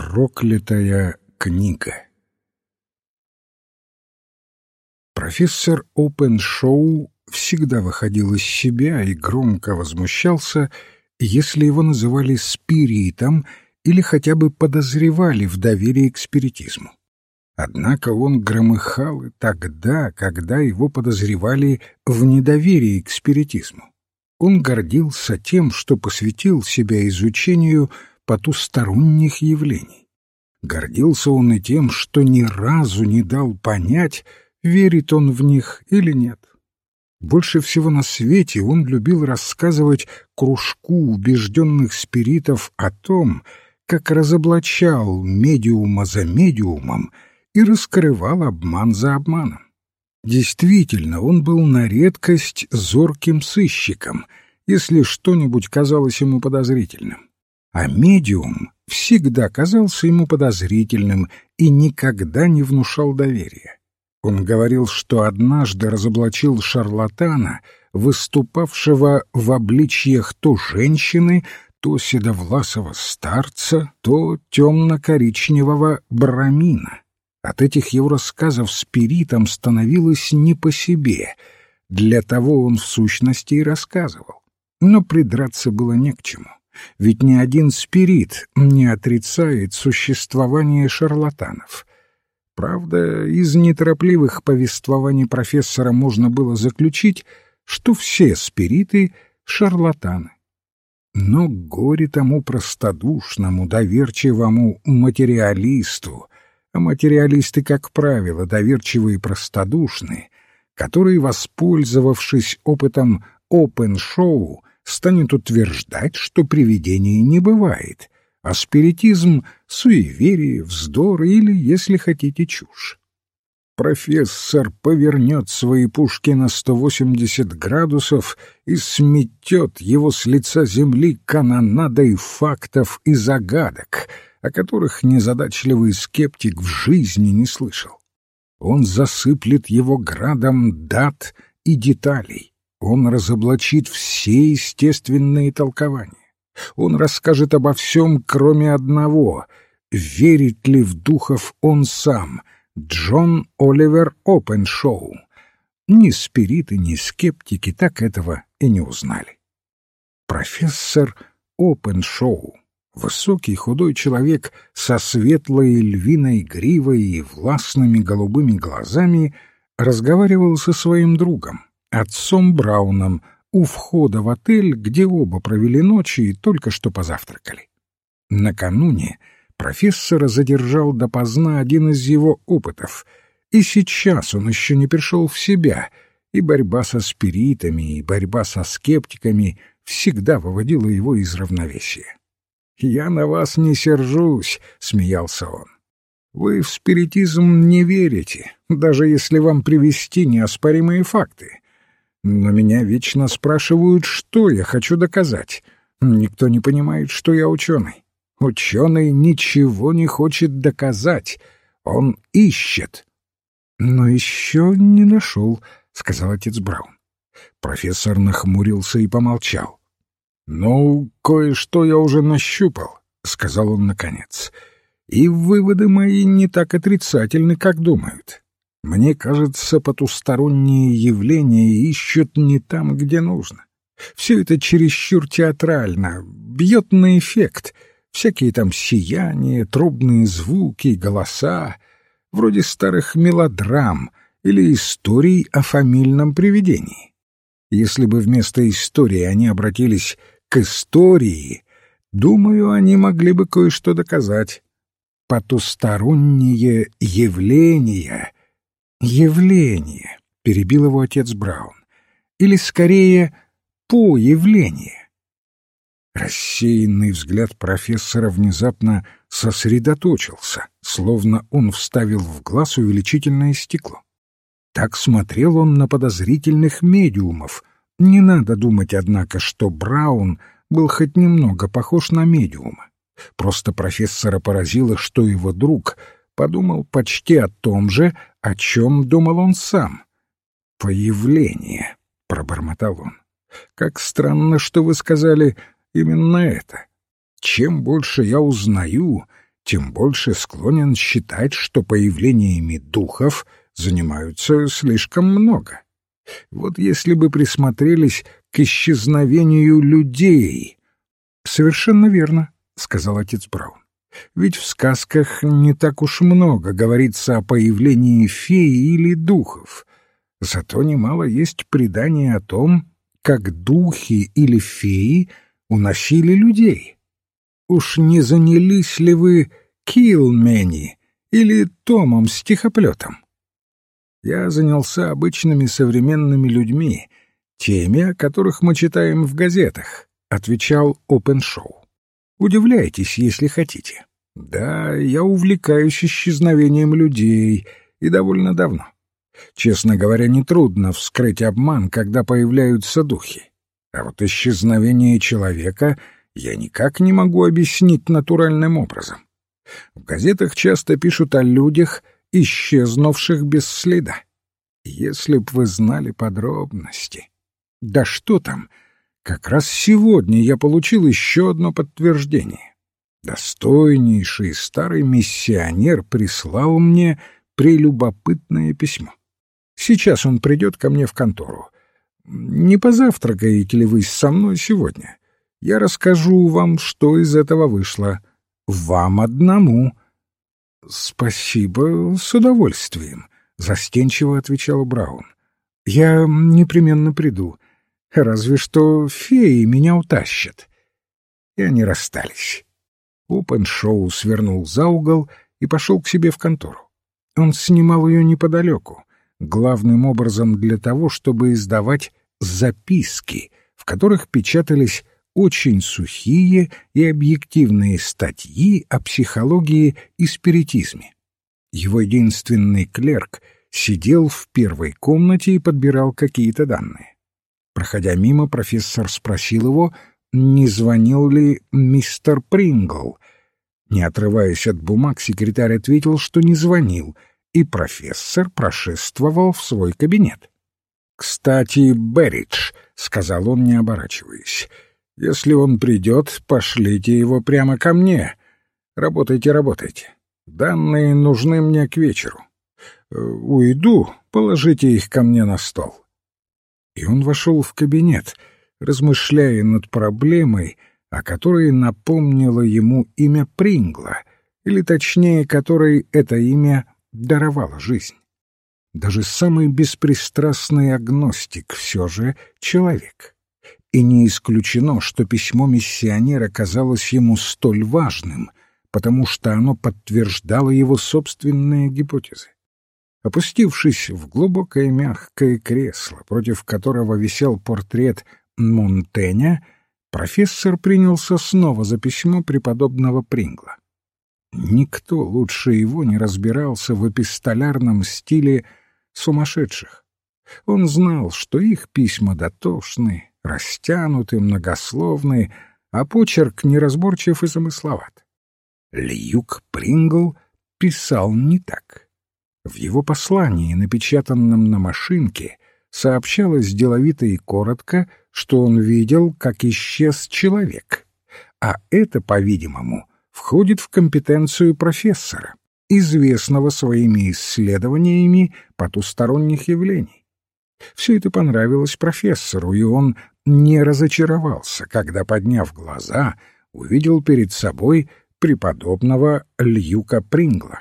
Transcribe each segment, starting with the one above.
Проклятая книга. Профессор Опеншоу всегда выходил из себя и громко возмущался, если его называли спиритом или хотя бы подозревали в доверии к спиритизму. Однако он громыхал и тогда, когда его подозревали в недоверии к спиритизму. Он гордился тем, что посвятил себя изучению потусторонних явлений. Гордился он и тем, что ни разу не дал понять, верит он в них или нет. Больше всего на свете он любил рассказывать кружку убежденных спиритов о том, как разоблачал медиума за медиумом и раскрывал обман за обманом. Действительно, он был на редкость зорким сыщиком, если что-нибудь казалось ему подозрительным. А медиум всегда казался ему подозрительным и никогда не внушал доверия. Он говорил, что однажды разоблачил шарлатана, выступавшего в обличьях то женщины, то седовласого старца, то темно-коричневого брамина. От этих его рассказов спиритам становилось не по себе. Для того он в сущности и рассказывал. Но придраться было не к чему. Ведь ни один спирит не отрицает существование шарлатанов. Правда, из неторопливых повествований профессора можно было заключить, что все спириты — шарлатаны. Но горе тому простодушному, доверчивому материалисту, а материалисты, как правило, доверчивые и простодушные, который, воспользовавшись опытом Опеншоу, станет утверждать, что привидений не бывает, а спиритизм — суеверие, вздор или, если хотите, чушь. Профессор повернет свои пушки на 180 градусов и сметет его с лица земли канонадой фактов и загадок, о которых незадачливый скептик в жизни не слышал. Он засыплет его градом дат и деталей. Он разоблачит все естественные толкования. Он расскажет обо всем, кроме одного — верит ли в духов он сам, Джон Оливер Опеншоу. Ни спириты, ни скептики так этого и не узнали. Профессор Опеншоу, высокий худой человек со светлой львиной гривой и властными голубыми глазами, разговаривал со своим другом, отцом Брауном, у входа в отель, где оба провели ночь и только что позавтракали. Накануне профессора задержал допоздна один из его опытов, и сейчас он еще не пришел в себя, и борьба со спиритами, и борьба со скептиками всегда выводила его из равновесия. «Я на вас не сержусь», — смеялся он. «Вы в спиритизм не верите, даже если вам привести неоспоримые факты. Но меня вечно спрашивают, что я хочу доказать. Никто не понимает, что я ученый. Ученый ничего не хочет доказать, он ищет». «Но еще не нашел», — сказал отец Браун. Профессор нахмурился и помолчал. «Ну, кое-что я уже нащупал», — сказал он наконец. «И выводы мои не так отрицательны, как думают. Мне кажется, потусторонние явления ищут не там, где нужно. Все это чересчур театрально, бьет на эффект. Всякие там сияния, трубные звуки, голоса, вроде старых мелодрам или историй о фамильном привидении. Если бы вместо истории они обратились к истории, думаю, они могли бы кое-что доказать. Потусторонние явления... «Явление», — перебил его отец Браун, — «или, скорее, появление». Рассеянный взгляд профессора внезапно сосредоточился, словно он вставил в глаз увеличительное стекло. Так смотрел он на подозрительных медиумов. Не надо думать, однако, что Браун был хоть немного похож на медиума. Просто профессора поразило, что его друг подумал почти о том же, о чем думал он сам. «Появление», — пробормотал он. «Как странно, что вы сказали именно это. Чем больше я узнаю, тем больше склонен считать, что появлениями духов занимаются слишком много. Вот если бы присмотрелись к исчезновению людей. Совершенно верно, сказал отец Браун. Ведь в сказках не так уж много говорится о появлении феи или духов. Зато немало есть преданий о том, как духи или феи уносили людей. Уж не занялись ли вы Килмени или Томом-стихоплетом? Я занялся обычными современными людьми, теми, о которых мы читаем в газетах, отвечал Опеншоу. Удивляйтесь, если хотите. Да, я увлекаюсь исчезновением людей, и довольно давно. Честно говоря, нетрудно вскрыть обман, когда появляются духи. А вот исчезновение человека я никак не могу объяснить натуральным образом. В газетах часто пишут о людях, исчезнувших без следа. Если б вы знали подробности. Да что там, как раз сегодня я получил еще одно подтверждение. Достойнейший старый миссионер прислал мне прелюбопытное письмо. Сейчас он придет ко мне в контору. Не позавтракаете ли вы со мной сегодня? Я расскажу вам, что из этого вышло. Вам одному. Спасибо, с удовольствием, застенчиво отвечал Браун. Я непременно приду. Разве что феи меня утащат. И они расстались. Опеншоу свернул за угол и пошел к себе в контору. Он снимал ее неподалеку, главным образом для того, чтобы издавать записки, в которых печатались очень сухие и объективные статьи о психологии и спиритизме. Его единственный клерк сидел в первой комнате и подбирал какие-то данные. Проходя мимо, профессор спросил его, не звонил ли мистер Прингл. Не отрываясь от бумаг, секретарь ответил, что не звонил, и профессор прошествовал в свой кабинет. «Кстати, Берридж», — сказал он, не оборачиваясь, — «если он придет, пошлите его прямо ко мне. Работайте, работайте. Данные нужны мне к вечеру. Уйду, положите их ко мне на стол». И он вошел в кабинет, размышляя над проблемой, о которой напомнило ему имя Прингла, или точнее, которой это имя даровало жизнь. Даже самый беспристрастный агностик все же человек. И не исключено, что письмо миссионера казалось ему столь важным, потому что оно подтверждало его собственные гипотезы. Опустившись в глубокое мягкое кресло, против которого висел портрет Монтэня, профессор принялся снова за письмо преподобного Прингла. Никто лучше его не разбирался в эпистолярном стиле сумасшедших. Он знал, что их письма дотошны, растянуты, многословны, а почерк неразборчив и замысловат. Льюк Прингл писал не так. В его послании, напечатанном на машинке, сообщалось деловито и коротко, что он видел, как исчез человек. А это, по-видимому, входит в компетенцию профессора, известного своими исследованиями потусторонних явлений. Все это понравилось профессору, и он не разочаровался, когда, подняв глаза, увидел перед собой преподобного Льюка Прингла.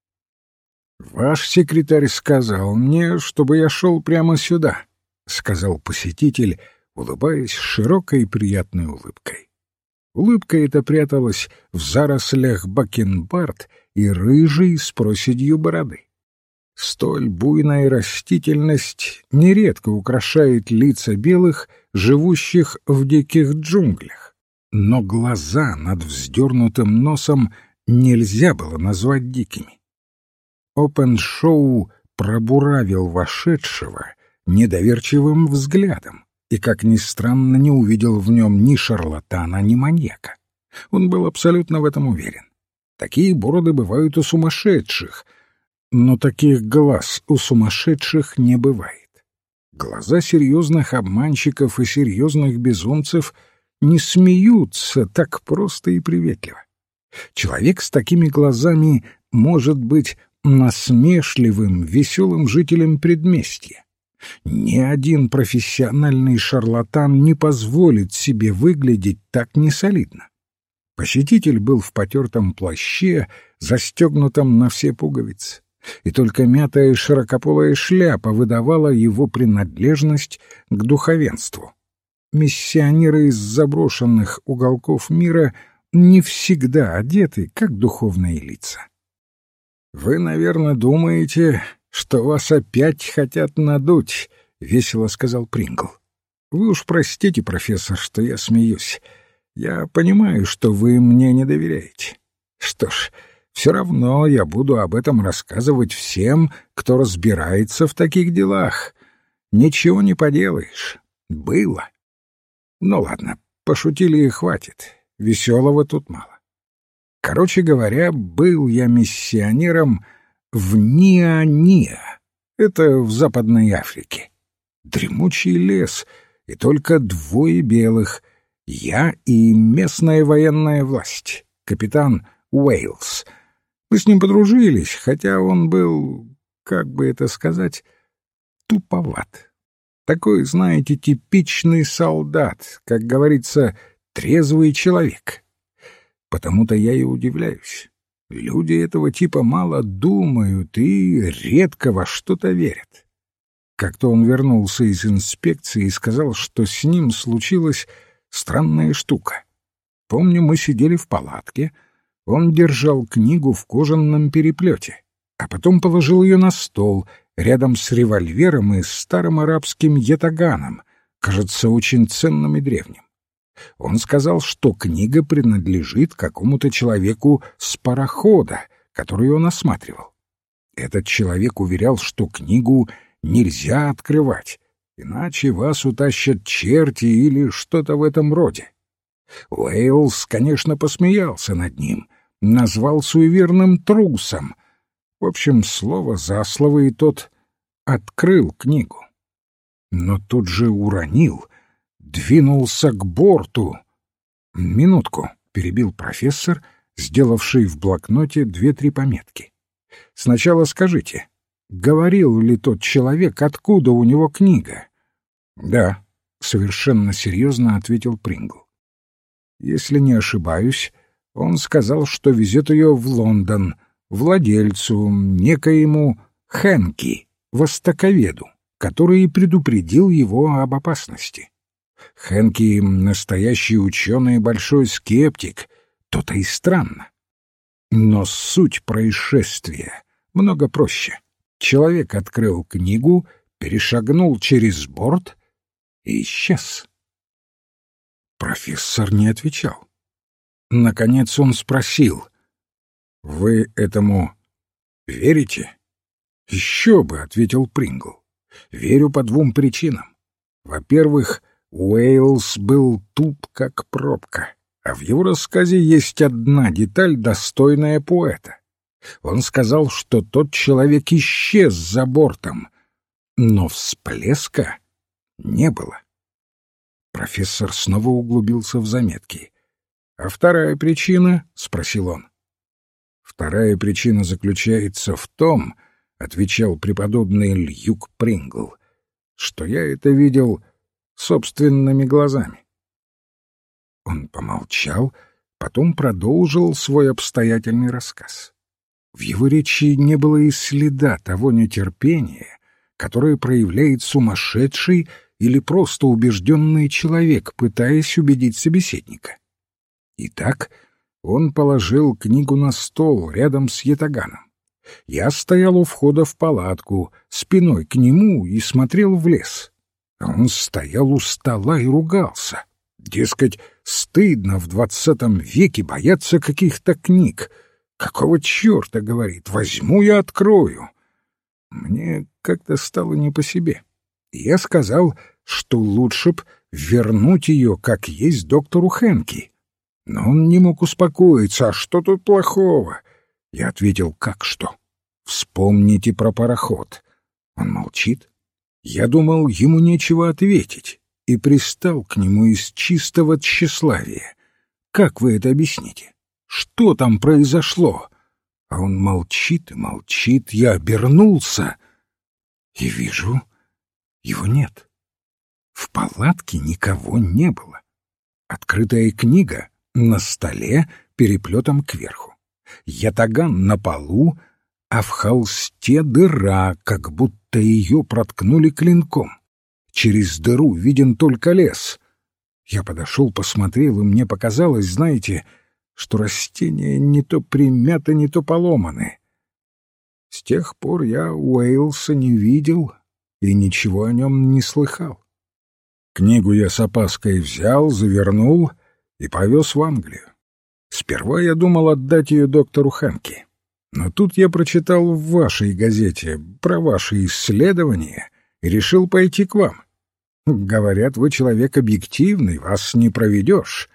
«Ваш секретарь сказал мне, чтобы я шел прямо сюда», — сказал посетитель, улыбаясь широкой и приятной улыбкой. Улыбка эта пряталась в зарослях бакенбард и рыжей с проседью бороды. Столь буйная растительность нередко украшает лица белых, живущих в диких джунглях, но глаза над вздернутым носом нельзя было назвать дикими. Опеншоу пробуравил вошедшего недоверчивым взглядом и, как ни странно, не увидел в нем ни шарлатана, ни маньяка. Он был абсолютно в этом уверен. Такие бороды бывают у сумасшедших, но таких глаз у сумасшедших не бывает. Глаза серьезных обманщиков и серьезных безумцев не смеются так просто и приветливо. Человек с такими глазами может быть насмешливым, веселым жителем предместья. Ни один профессиональный шарлатан не позволит себе выглядеть так несолидно. Посетитель был в потертом плаще, застегнутом на все пуговицы, и только мятая широкополая шляпа выдавала его принадлежность к духовенству. Миссионеры из заброшенных уголков мира не всегда одеты, как духовные лица. «Вы, наверное, думаете, что вас опять хотят надуть», — весело сказал Прингл. «Вы уж простите, профессор, что я смеюсь. Я понимаю, что вы мне не доверяете. Что ж, все равно я буду об этом рассказывать всем, кто разбирается в таких делах. Ничего не поделаешь. Было. Ну ладно, пошутили и хватит. Веселого тут мало. Короче говоря, был я миссионером в Ниа-Ниа. Это в Западной Африке. Дремучий лес, и только двое белых. Я и местная военная власть, капитан Уэйлс. Мы с ним подружились, хотя он был, как бы это сказать, туповат. Такой, знаете, типичный солдат, как говорится, трезвый человек. Потому-то я и удивляюсь. Люди этого типа мало думают и редко во что-то верят. Как-то он вернулся из инспекции и сказал, что с ним случилась странная штука. Помню, мы сидели в палатке, он держал книгу в кожаном переплете, а потом положил ее на стол рядом с револьвером и старым арабским ятаганом, кажется, очень ценным и древним. Он сказал, что книга принадлежит какому-то человеку с парохода, который он осматривал. Этот человек уверял, что книгу нельзя открывать, иначе вас утащат черти или что-то в этом роде. Уэйлс, конечно, посмеялся над ним, назвал суеверным трусом. В общем, слово за слово, и тот открыл книгу. Но тут же уронил, двинулся к борту. «Минутку», — перебил профессор, сделавший в блокноте 2-3 пометки. «Сначала скажите, говорил ли тот человек, откуда у него книга?» «Да», — совершенно серьезно ответил Прингл. «Если не ошибаюсь, он сказал, что везет ее в Лондон, владельцу, некоему Хэнки, востоковеду, который и предупредил его об опасности. Хэнки — настоящий ученый и большой скептик, то-то и странно. Но суть происшествия много проще. Человек открыл книгу, перешагнул через борт и исчез». Профессор не отвечал. Наконец он спросил: «Вы этому верите?» «Еще бы», — ответил Прингл. «Верю по 2 причинам. Во-первых, Уэйлс был туп, как пробка, а в его рассказе есть одна деталь, достойная поэта. Он сказал, что тот человек исчез за бортом, но всплеска не было». Профессор снова углубился в заметки. «А вторая причина?» — спросил он. «Вторая причина заключается в том, — отвечал преподобный Льюк Прингл, — что я это видел собственными глазами». Он помолчал, потом продолжил свой обстоятельный рассказ. В его речи не было и следа того нетерпения, которое проявляет сумасшедший или просто убежденный человек, пытаясь убедить собеседника. Итак, он положил книгу на стол рядом с ятаганом. Я стоял у входа в палатку, спиной к нему, и смотрел в лес. Он стоял у стола и ругался. Дескать, стыдно в 20 веке бояться каких-то книг. «Какого черта, — говорит, — возьму я открою». Мне как-то стало не по себе. Я сказал, что лучше б вернуть ее, как есть, доктору Хэнки. Но он не мог успокоиться. «А что тут плохого?» Я ответил: «Как что? Вспомните про пароход». Он молчит. Я думал, ему нечего ответить, и пристал к нему из чистого тщеславия. «Как вы это объясните? Что там произошло? А он молчит и молчит. Я обернулся и вижу, его нет. В палатке никого не было. Открытая книга на столе переплетом кверху. Ятаган на полу, а в холсте дыра, как будто ее проткнули клинком. Через дыру виден только лес. Я подошел, посмотрел, и мне показалось, знаете, что растения не то примяты, не то поломаны. С тех пор я Уэйлса не видел и ничего о нем не слыхал. Книгу я с опаской взял, завернул и повез в Англию. Сперва я думал отдать ее доктору Хэнки. Но тут я прочитал в вашей газете про ваши исследования и решил пойти к вам. Говорят, вы человек объективный, вас не проведешь.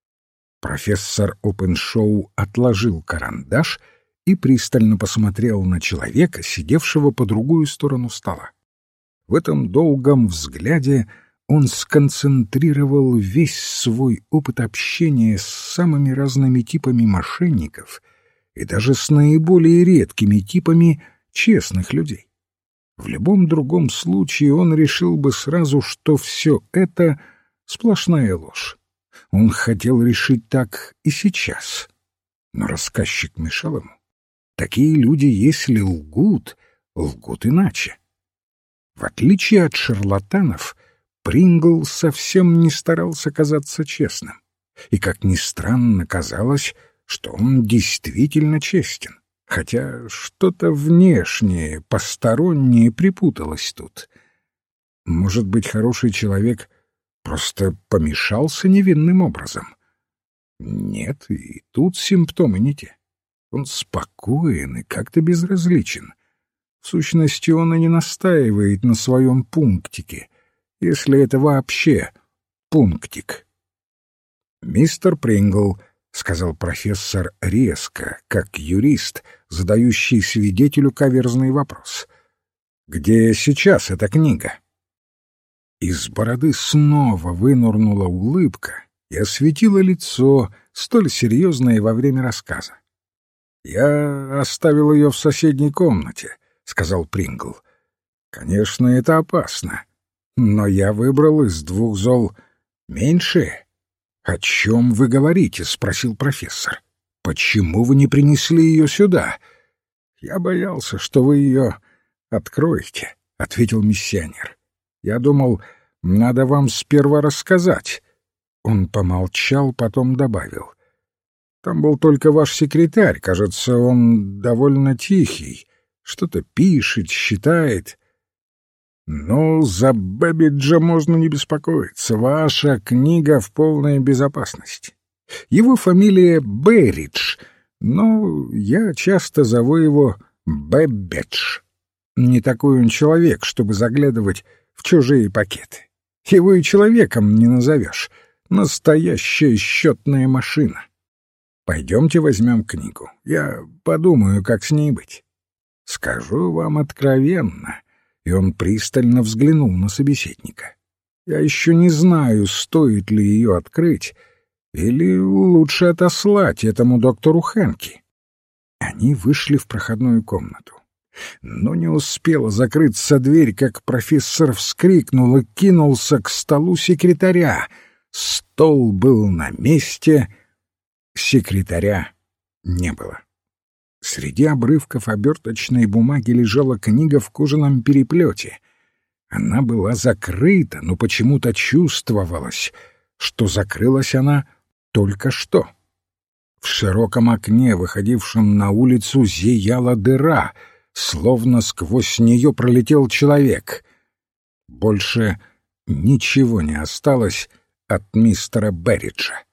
Профессор Опеншоу отложил карандаш и пристально посмотрел на человека, сидевшего по другую сторону стола. В этом долгом взгляде он сконцентрировал весь свой опыт общения с самыми разными типами мошенников и даже с наиболее редкими типами честных людей. В любом другом случае он решил бы сразу, что все это сплошная ложь. Он хотел решить так и сейчас, но рассказчик мешал ему. Такие люди, если лгут, лгут иначе. В отличие от шарлатанов, Прингл совсем не старался казаться честным. И, как ни странно, казалось, что он действительно честен, хотя что-то внешнее, постороннее припуталось тут. Может быть, хороший человек просто помешался невинным образом? Нет, и тут симптомы не те. Он спокоен и как-то безразличен. В сущности, он и не настаивает на своем пунктике, если это вообще пунктик. «Мистер Прингл», — сказал профессор резко, как юрист, задающий свидетелю каверзный вопрос, — «где сейчас эта книга?» Из бороды снова вынырнула улыбка и осветила лицо, столь серьезное во время рассказа. «Я оставил ее в соседней комнате», — сказал Прингл. «Конечно, это опасно. Но я выбрал из двух зол меньшее». «О чем вы говорите?» — спросил профессор. «Почему вы не принесли ее сюда?» «Я боялся, что вы ее откроете», — ответил миссионер. «Я думал, надо вам сперва рассказать». Он помолчал, потом добавил. «Там был только ваш секретарь, кажется, он довольно тихий, что-то пишет, считает». «Ну, за Бэббиджа можно не беспокоиться. Ваша книга в полной безопасности. Его фамилия Берридж, но я часто зову его Бэббидж. Не такой он человек, чтобы заглядывать в чужие пакеты. Его и человеком не назовешь. Настоящая счетная машина. Пойдемте возьмем книгу. Я подумаю, как с ней быть. Скажу вам откровенно». И он пристально взглянул на собеседника. «Я еще не знаю, стоит ли ее открыть, или лучше отослать этому доктору Хэнки». Они вышли в проходную комнату. Но не успела закрыться дверь, как профессор вскрикнул и кинулся к столу секретаря. Стол был на месте, секретаря не было. Среди обрывков оберточной бумаги лежала книга в кожаном переплете. Она была закрыта, но почему-то чувствовалось, что закрылась она только что. В широком окне, выходившем на улицу, зияла дыра, словно сквозь нее пролетел человек. Больше ничего не осталось от мистера Берриджа.